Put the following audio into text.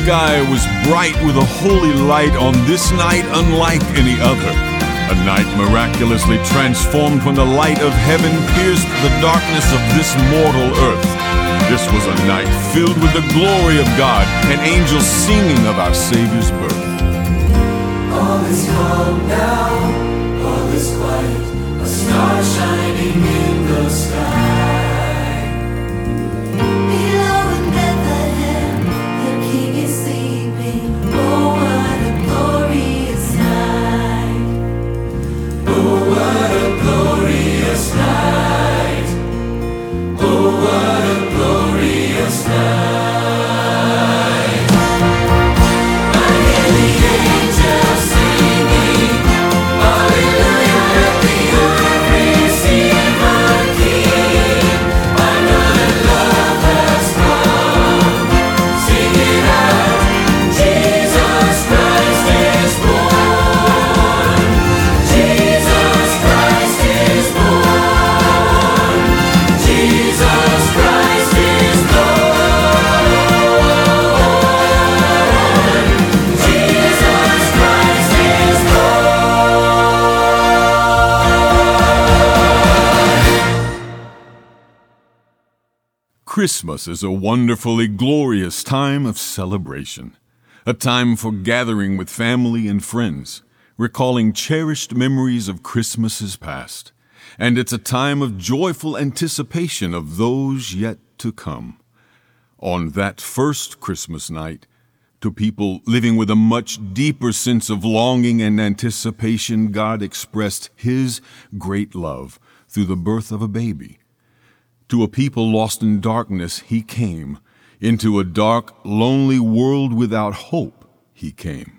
sky was bright with a holy light on this night unlike any other. A night miraculously transformed when the light of heaven pierced the darkness of this mortal earth. This was a night filled with the glory of God and angels singing of our Savior's birth. All is calm now, all is quiet, a star shining in the sky. Below in Bethlehem, the King is sleeping. Oh, what a glorious night! Oh, what a glorious night! Oh, what a glorious night! I hear the angels singing, hallelujah, let the earth receive our King. I know that love has come, sing it out, Jesus Christ is born. Jesus Christ is born. Jesus Christ is born. Jesus Christ is born. Christmas is a wonderfully glorious time of celebration, a time for gathering with family and friends, recalling cherished memories of Christmases past, and it's a time of joyful anticipation of those yet to come. On that first Christmas night, to people living with a much deeper sense of longing and anticipation, God expressed His great love through the birth of a baby. To a people lost in darkness, He came. Into a dark, lonely world without hope, He came.